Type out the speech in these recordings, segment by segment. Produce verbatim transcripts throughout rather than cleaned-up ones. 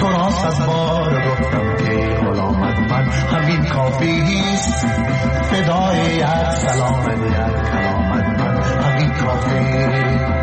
تو را صد بار گفتم که غلامت من همین کافیست، فدای یک سلامت یک کلامت من همین کافیست.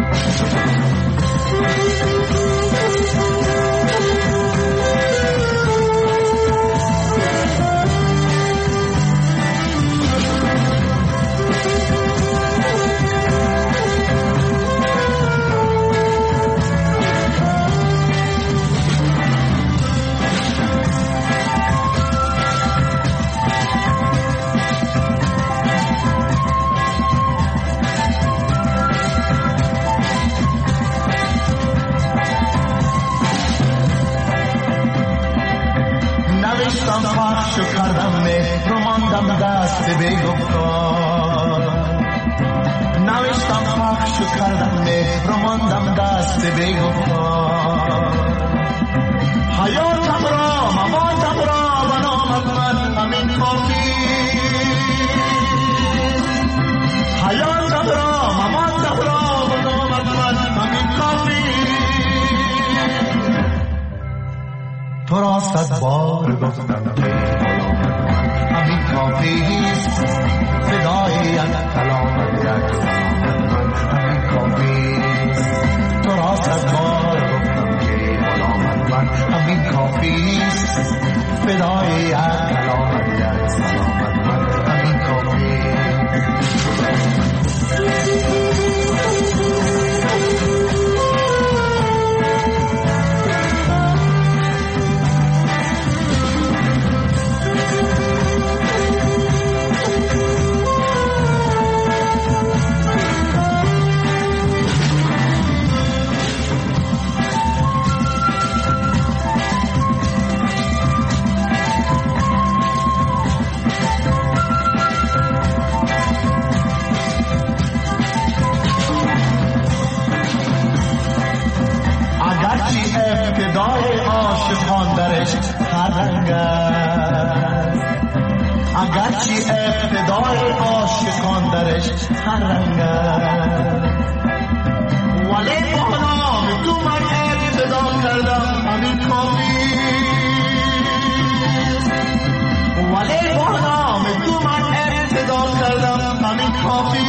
پخش کردم مهر رو ماندم دست بی‌گفتار، نوشتم پخش کردم مهر رو ماندم دست بی‌گفتار. حیاتم را مماتم را و نامت من همین کافی، حیاتم را مماتم را و نامت من همین کافی. تو را صد بار گفتم که همین کافیست، فدای یک کلامت یک کلامت من همین کافیست. تو را صد بار گفتم که غلامت من همین کافیست، فدای یک کلامت یک کلامت من همین کافیست. ابتدای عاشقان درش هر رنگ است، اگرچه ابتدای عاشقان درش هر رنگ است، ولی با نام تو من ابتدا کردم همین کافی، ولی با نام تو من ابتدا کردم همین کافی.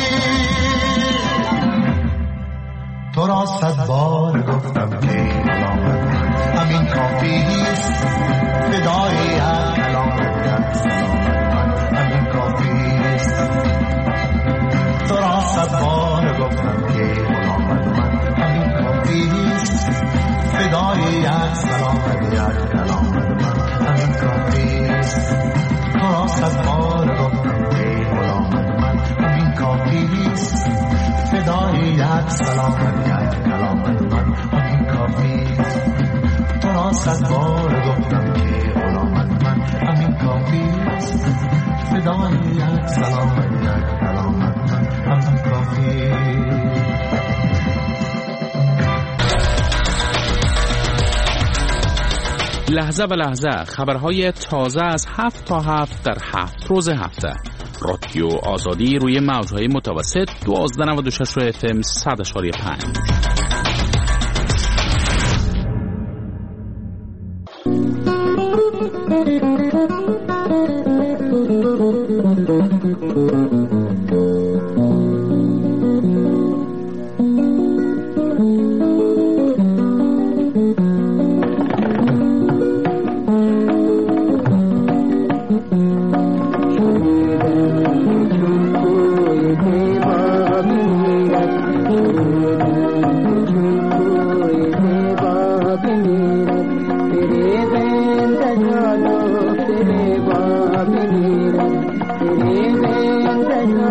تو را صد بار گفتم که غلامت من همین کافیست، فدای یک کلامت یک سلامت من همین کافیست. تو را صد بار گفتم که غلامت من همین کافیست، فدای یک سلامت یک کلامت من همین کافیست. تو را صد بار گفتم که غلامت من همین کافیست، فدای یک سلامت یک کلامت من همین کافیست. تو را صد بار گفتم که غلامت من همین کافیست، فدای یک سلامت یک کلامت من همین کافیست. لحظه به لحظه خبرهای تازه از هفت تا هفت در هفت روز هفته. رادیو آزادی روی موجهای متوسط دوازده نود و شش و اف ام صد اشاری پنج. तेरे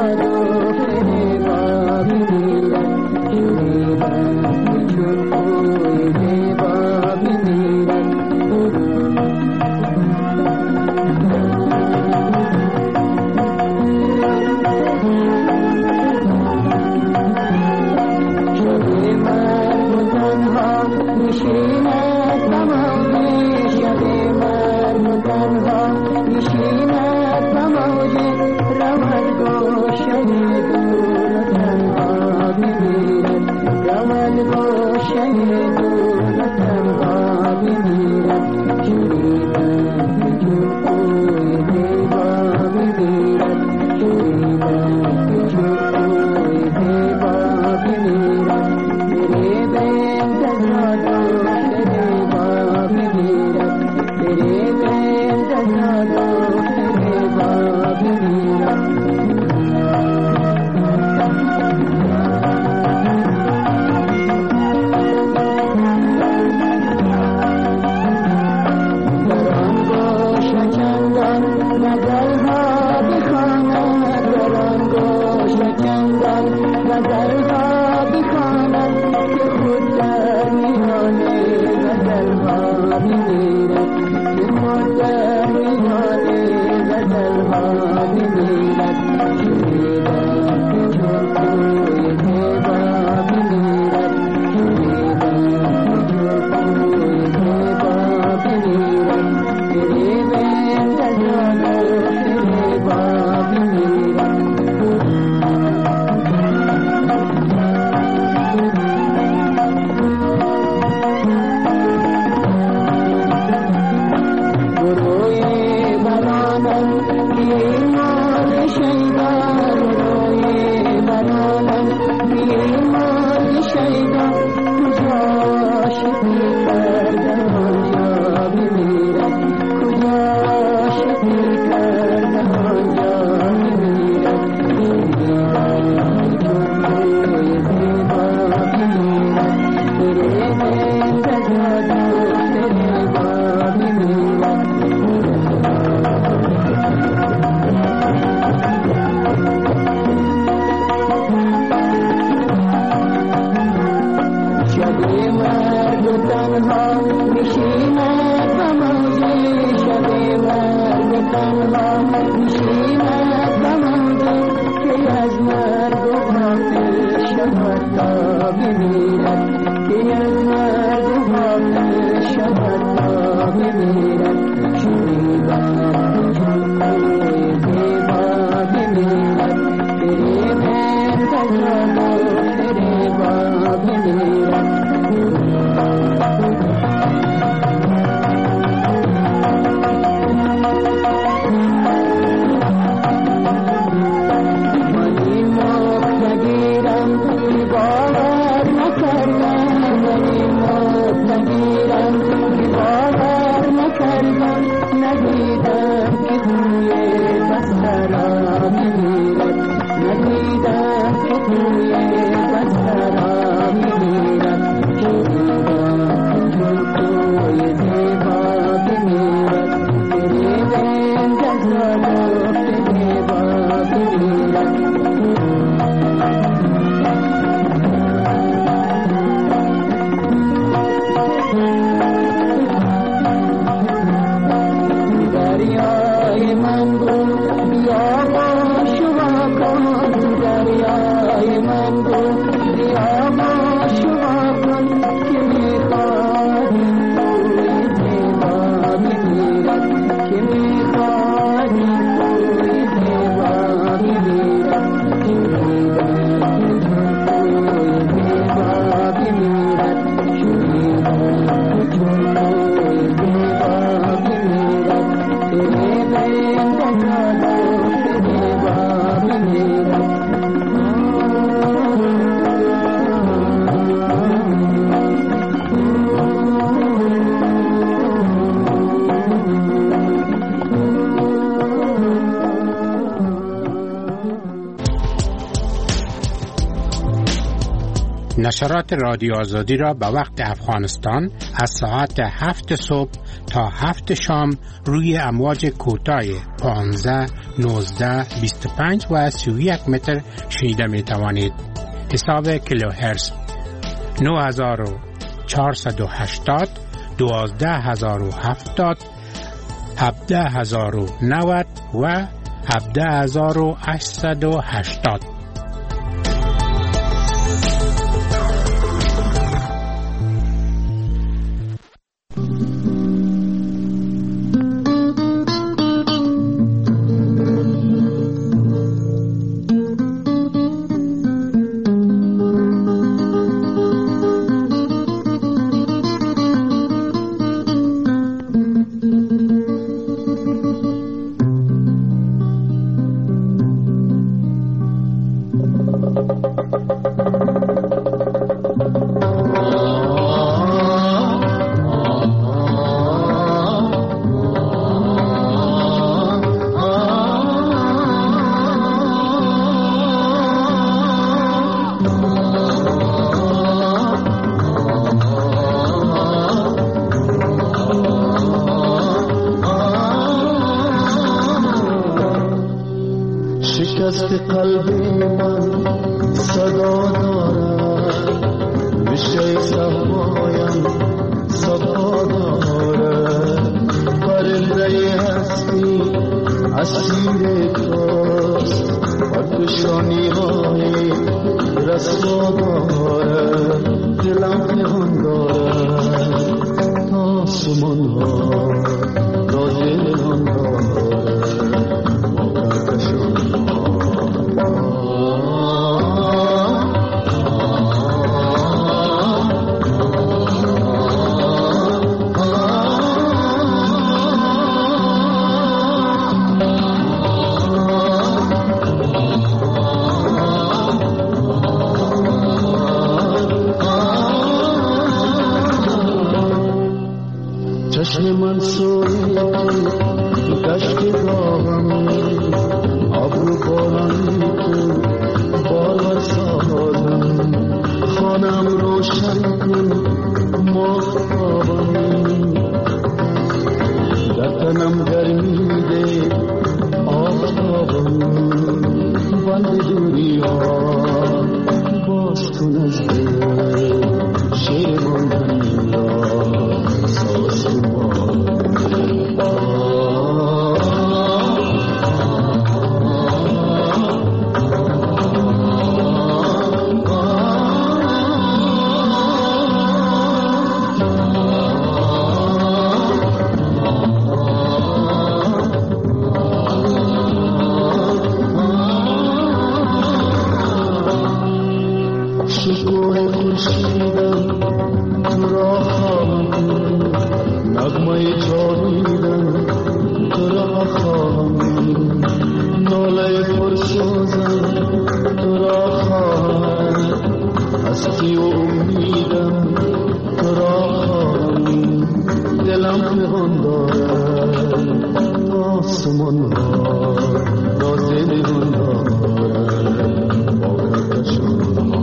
نشرات رادیو آزادی را به وقت افغانستان از ساعت هفت صبح تا هفت شام روی امواج کوتاه پانزده، نوزده، بیست و پنج و سی و یک متر شنیده می توانید. حساب کیلوهرتز نه هزار و چهارصد و هشتاد، دوازده هزار و هفتاد، هفده هزار و نود و هفده هزار و هشتصد و هشتاد. Oh ناطقان دارد آسمان ها نازل نگون دارد با کهکشان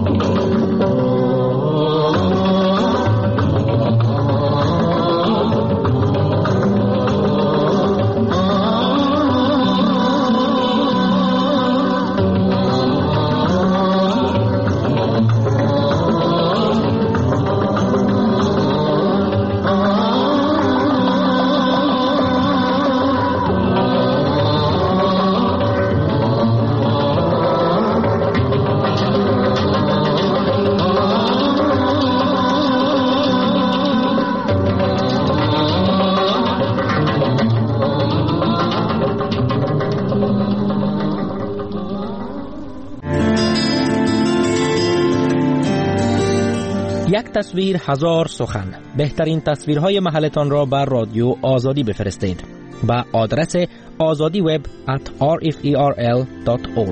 یک تصویر هزار سخن. بهترین تصویرهای محلتان را بر رادیو آزادی بفرستید با آدرس آزادی وب at r f e r l dot org.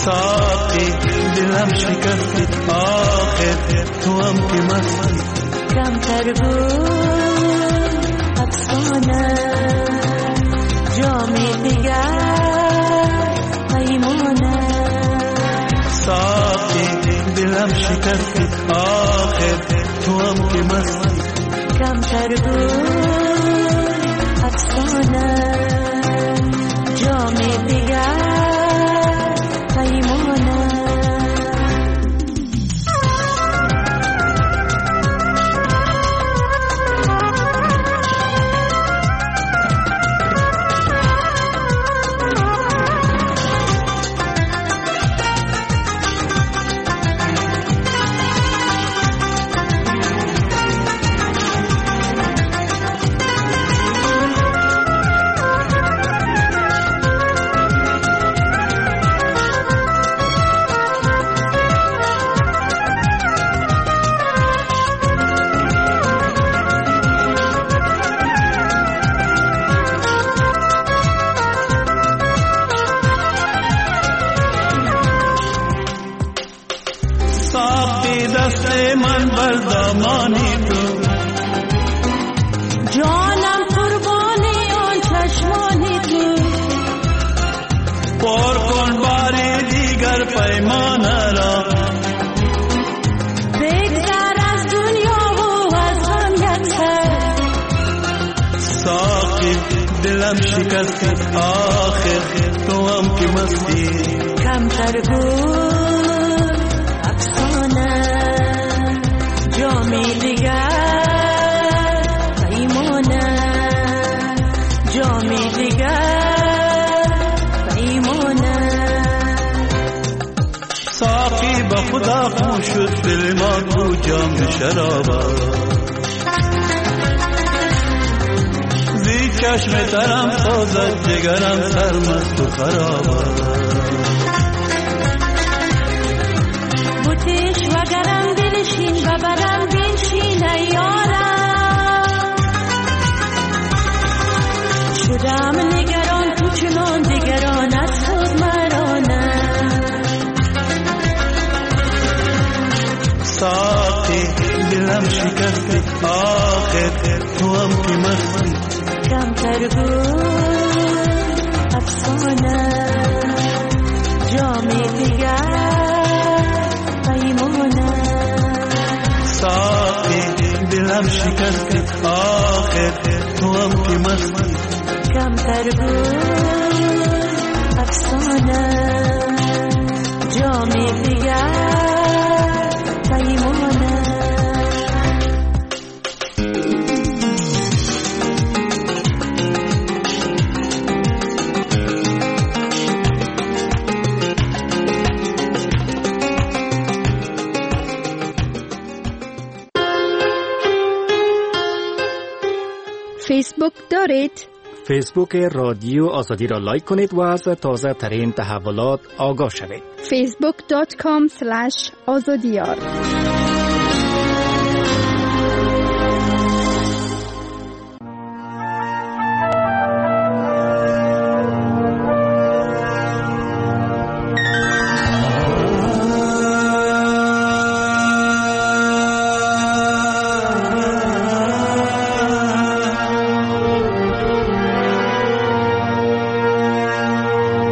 ساقی دلم شکستی آخر تو هم که مستی کمتر بود افسانه جامی دیگر پیمانه ساقی دلم شکستی آخر تو هم که مستی کمتر بود افسانه جامی دیگر پیمانه جانم قربانی آن چشمانی تو پر کن باری دیگر پیمانه را بگذر از دنیا و از هم یک سر ساقی دلم شکستی آخر تو هم که مستی کمتر بود افسانه جامی دیگر پیمانه جامی دیگر پیمانه ساقی با خدا خون شد دل ما تو جام شرابا زی چشم ترم سازد جگرم سرمست و خرابا بوتیش وگرم دلشین ببرم بینشین ایارم شدم نگران تو چنان دیگران از خود مرانم ساقی دلم شکستی آخر تو هم که مستی کمتر بود افسانه جامی دیگر پیمانه ساقی دلم شکستی آخر تو هم که مستی کمتر بود افسانه جامی دیگر پیمانه فیسبوک دارید؟ فیسبوک رادیو آزادی را لایک کنید و از تازه ترین تحولات آگاه شوید. فیسبوک دات کام اسلش آزادیار.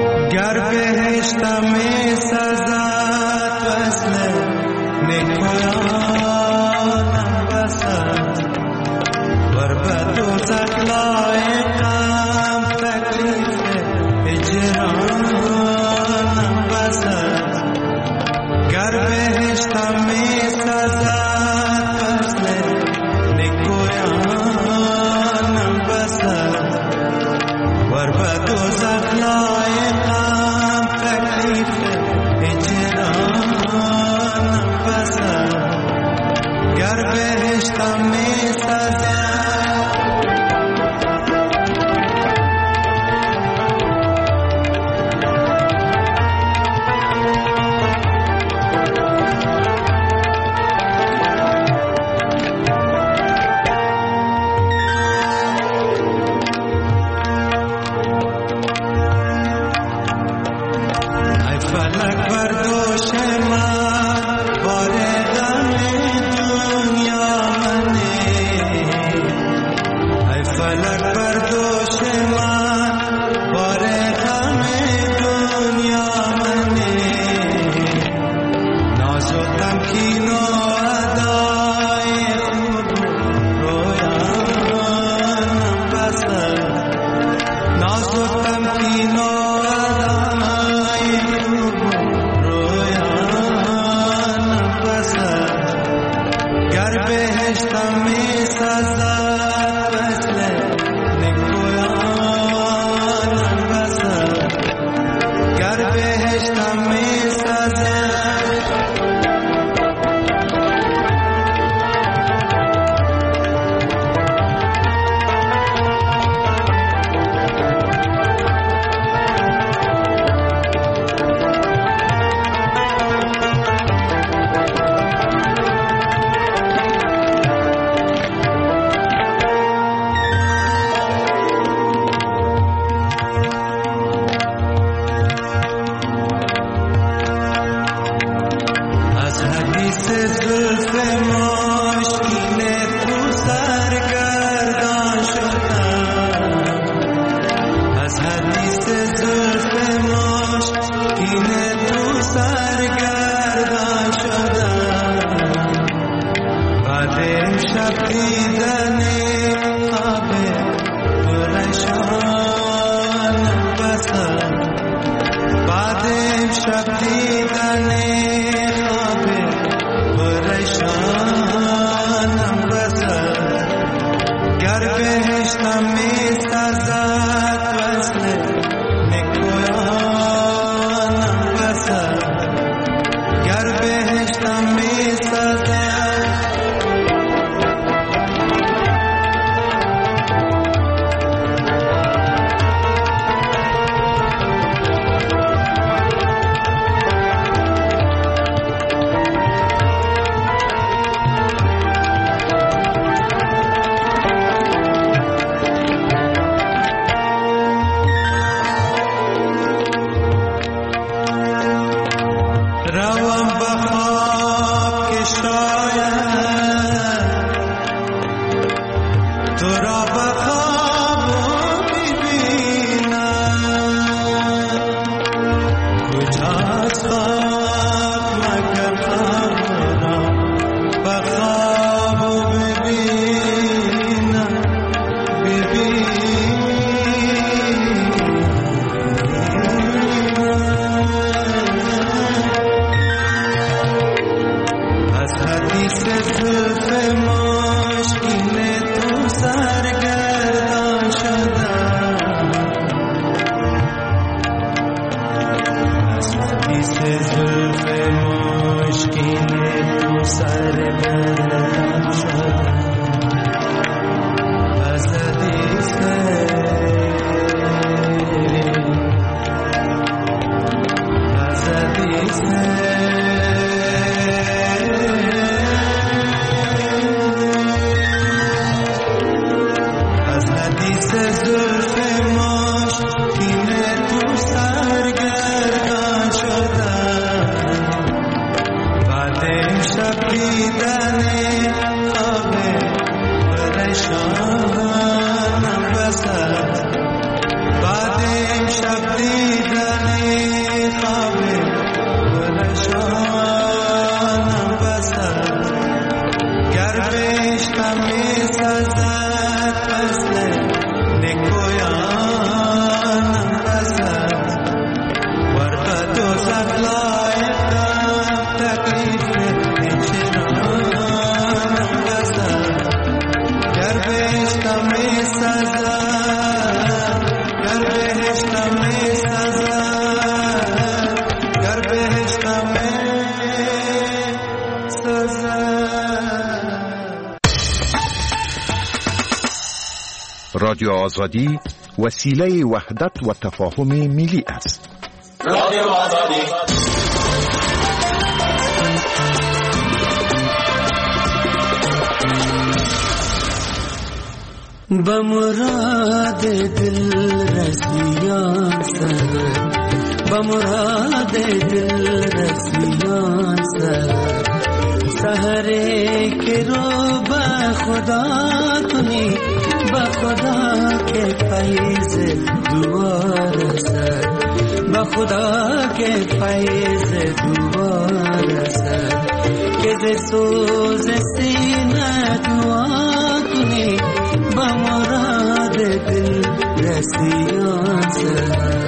گر بهشت می سزد وصل نکویان فلک بردوش من باره غم دنیا منه ای فلک بردوش من باره غم دنیا منه ناز و تمکین و ادای خوب رویانم بسر ناز و تمکین و رادیو آزادی وسیله وحدت و تفاهم ملی است. رادیو آزادی بمراد دل رسیان سر بمراد دل رسیان سر سحره که رو با خدا کنی با خدا که فیض دوباره سر با خدا که فیض دوباره سر که ز سوز سینه دعا کنی با مراد دل رسیان سر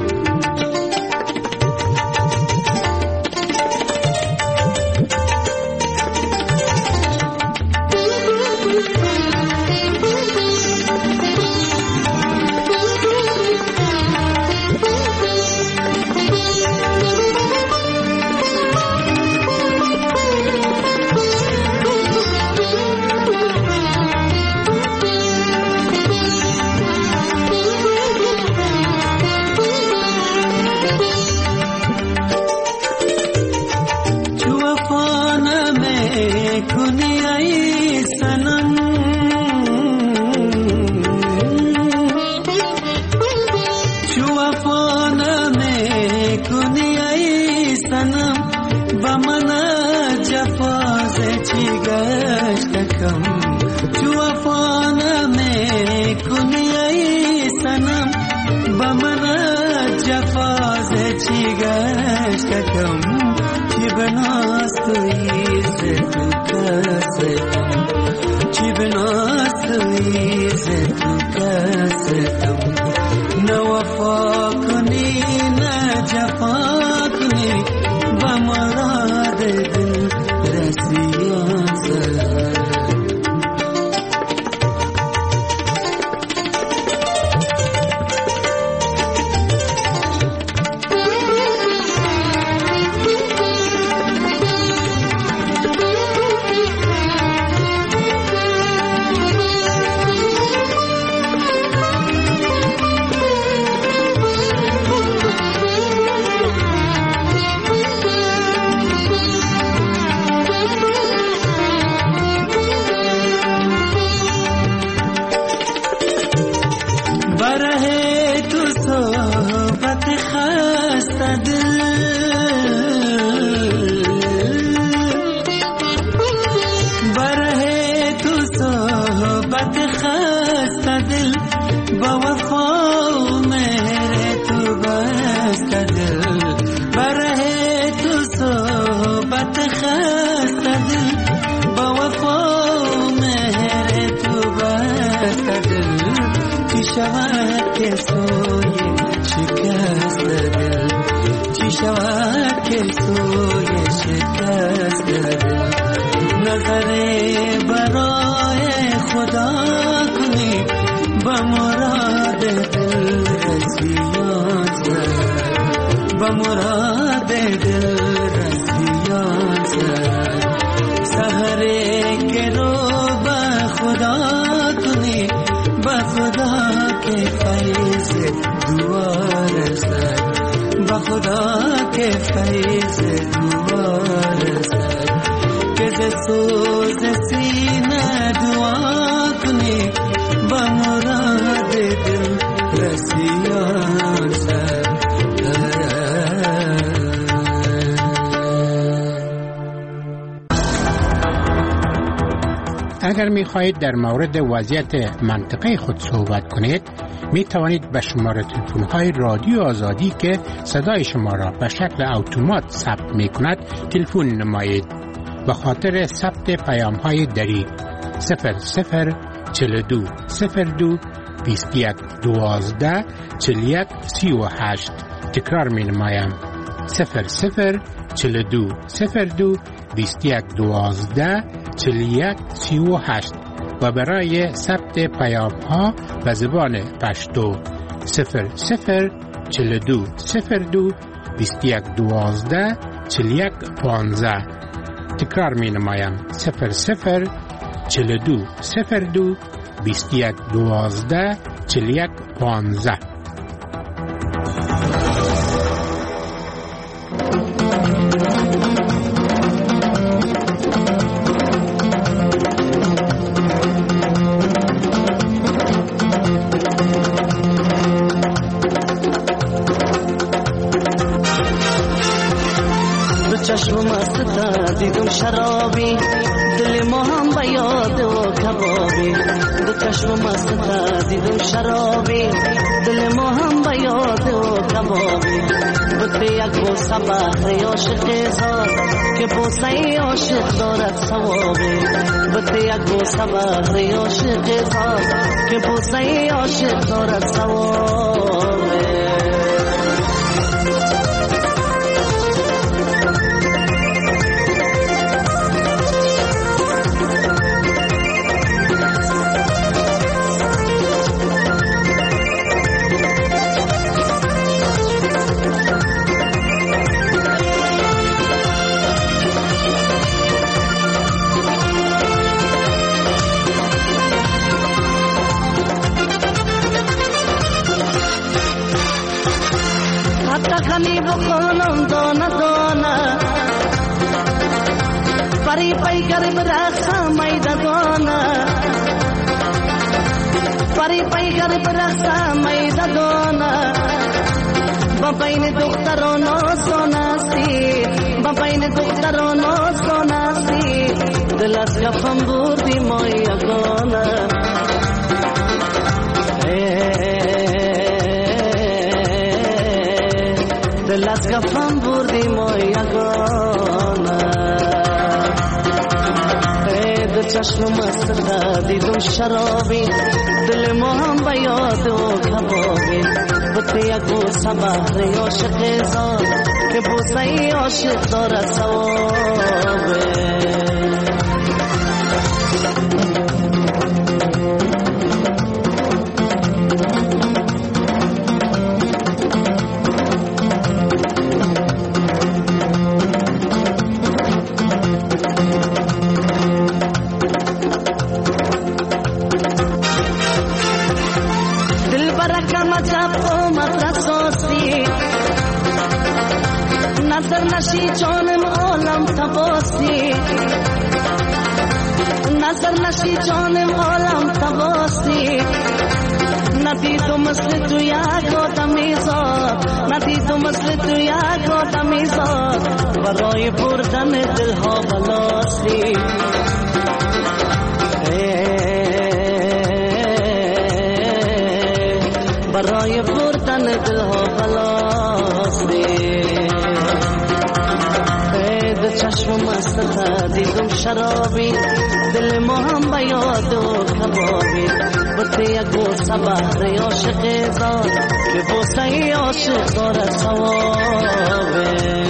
اگر می خواهید در مورد وضعیت منطقه خود صحبت کنید می توانید به شماره تلفن های رادیو آزادی که صدای شما را به شکل اتومات ثبت می کند تلفن نمایید. به خاطر ثبت پیام های دری صفر صفر چهل و دو صفر دو بیست و یک دوازده چهل و یک سی و هشت تکرار می نمایم صفر صفر چهل و دو صفر دو بیست و یک دوازده چهل و یک سی و هشت و برای ثبت پیام ها به زبان پشتو صفر صفر چهل و دو صفر دو بیست و یک دوازده چهل و یک پانزده تکرار می نمایم صفر صفر چهل و دو صفر دو بیست و یک دوازده چهل و یک پانزده. چشم مست دیدم شرابی دل ما هم به یاد و کبابی دو چشم مست دیدم شرابی دل ما هم به یاد و کبابی بوده یک بوسه بهر عاشق زار که بوسه عاشق دارد ثوابی بوده یک بوسه بهر عاشق زار که بوسه عاشق دارد ثوابی بخونم دانه دانه پری پی گرب رخصم میده دانه پری پی گرب رخصم میده دانه با بین دختران آسانستی با بین دختران آسانستی دل از کفم بردی ما یگانه دل از کفم بردی ما یگانه دل چشم مست دیدم شرابی دل ما هم به یاد و کبابی بوده یک بوسه بهر عاشق زار که بوسه عاشق دارد ثوابی نظر نشی جانم عالم تباسی نظر نشی جانم عالم تباسی ندیدم مثل تو یک آدمی زاد ندیدم مثل تو یک آدمی زاد برای بردن دلها بلاستی برای بردن دلها بلاستی چشم مست دیدم شرابی دل ما هم به یاد و کبابی بوده یک بوسه بهر عاشق زار که بوسه عاشق دارد ثوابی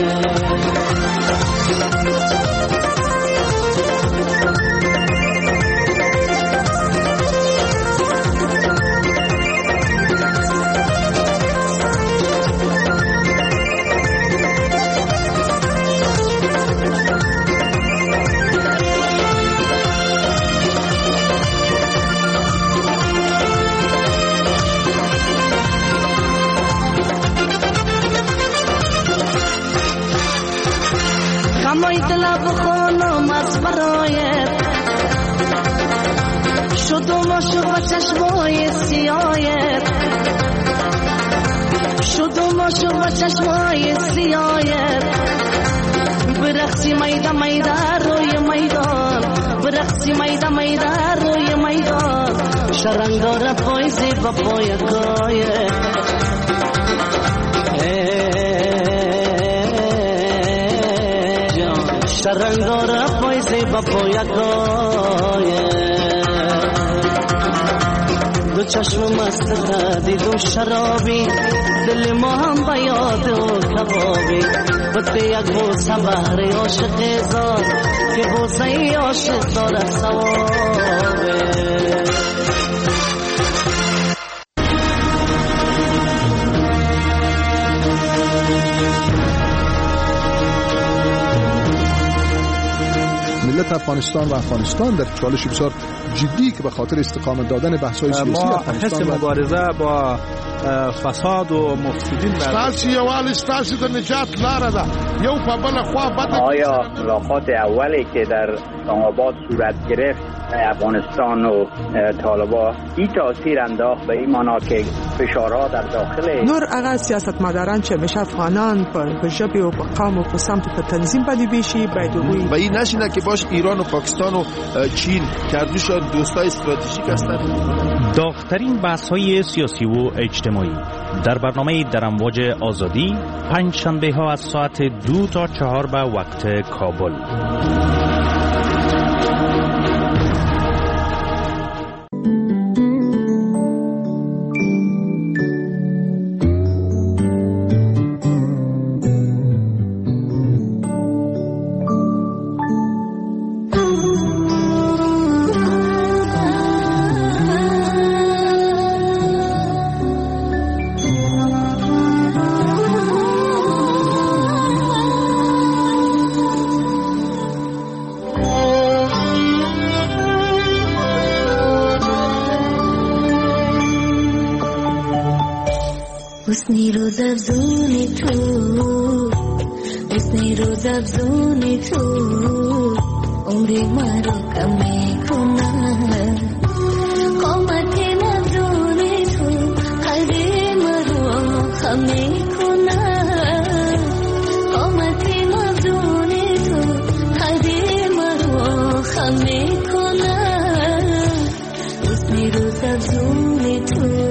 کمای دل بخونم از برایت شدم عاشق و چشمای سیایت شدم عاشق و چشمای سیایت برقصی میده میده روی میدان برقصی میده میده روی میدان شرنگ داره پایزی با پای کایت شرنگ داره پایزی با پای کایت دو چشم مست دیدم شرابی دل ما هم به یاد و کبابی بوده یک بوسه بهر عاشق زار که بوسه عاشق دارد ثوابی ملت افغانستان و افغانستان در چالش بسیار جدی که به خاطر استقامت دادن بحث‌های سیاسی ما افغانستان حس مبارزه با فساد و مفسدین در تاسو یوالي تاسو د نجات لاره ده یو په بل خوا بده. آیا ملاقات اولی که در اسلام آباد صورت گرفت افغانستان و طالبان این تاثیر انداخت به این معنا که فشارها در داخل نور هغه سیاستمداران چې همیشه افغانان په ژبه او په قوم او په سمت په تنظیم باندې بشي باید وي و این نشینه که باش ایران و پاکستان و چین کردوشان دوستای استراتژیک هستند. داغ‌ترین بحث‌های سیاسی و اجتماعی در برنامه در امواج آزادی پنج شنبه ها از ساعت دو تا چهار به وقت کابل. حسنی روز افزونی تو حسنی روز افزونی تو عمری مرا کم میکنه قامت افزونی تو قلبی مرا خم میکنه قامت افزونی تو قلبی مرا خم میکنه حسنی روز افزونی تو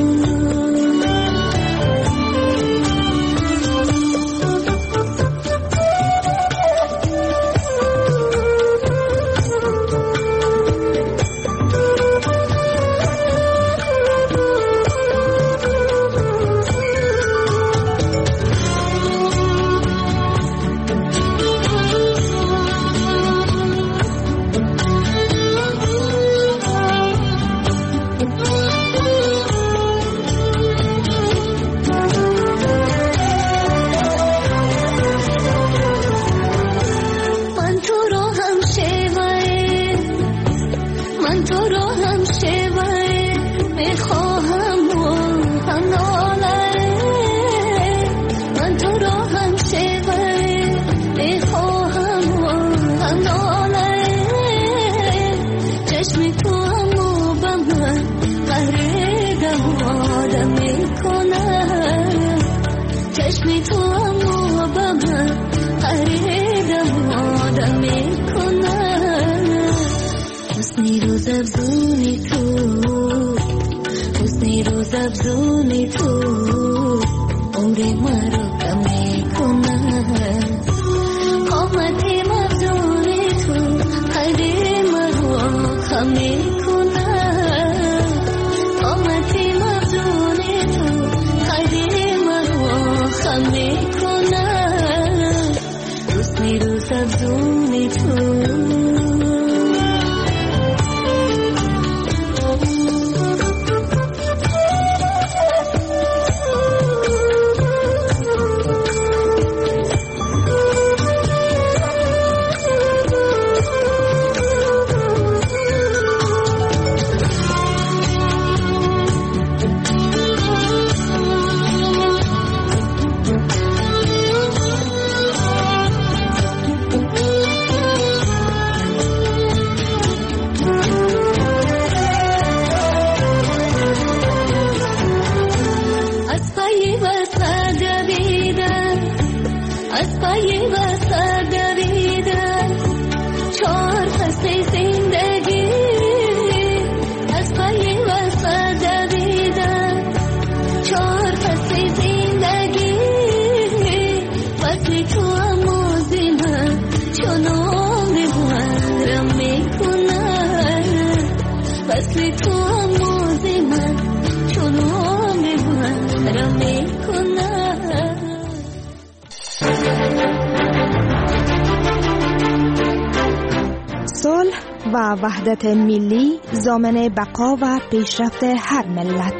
و وحدت ملی ضامن بقا و پیشرفت هر ملت.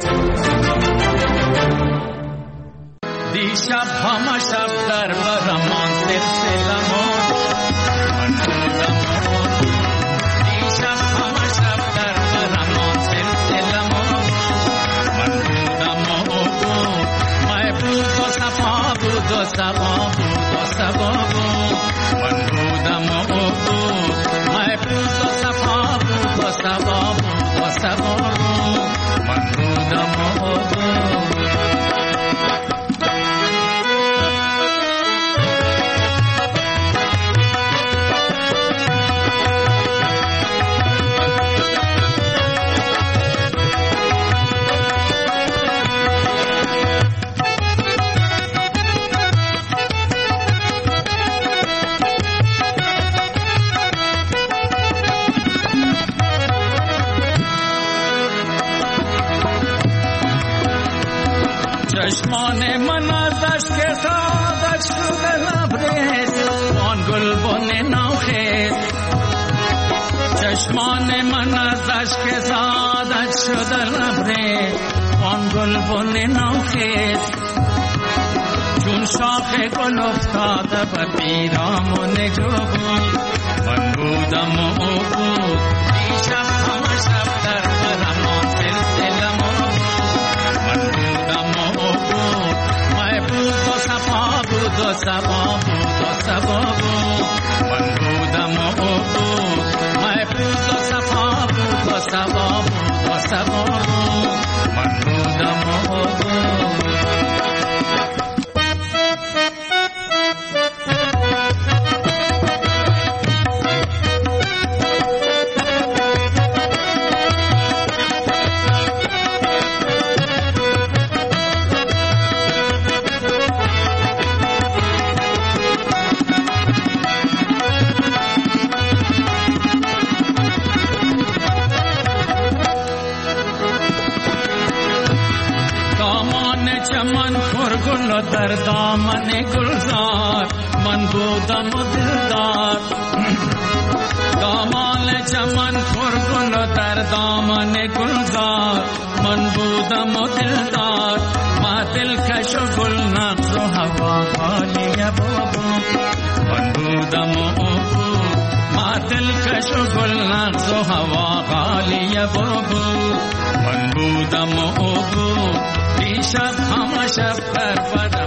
دیشب همه شب در برمان سلسلمان دیشب همه شب در چشمان من از اشک زادت شده لبره آن گل بن نوخیز چون شاخ گل افتاده به پیرام و نگو بود من بودم و او بود دیشب همه شب در برمان سلسله ما بود من بودم و او بود مای بود و صفا بود و صفا بود و صفا بود من بودم و او بود مای بود و صفا بود و صفا بود و صفا بود من بودم و او بود در دامن گلزار من بودم و دلدار دامان چمن پرگل و در دامن گلزار من بودم و دلدار ما دلکش و گل نغز و هوا خالی بابا من بودم و بود ما دلکش و گل نغز و هوا خالی بابا من بودم و بود دیشب همه شب در فدا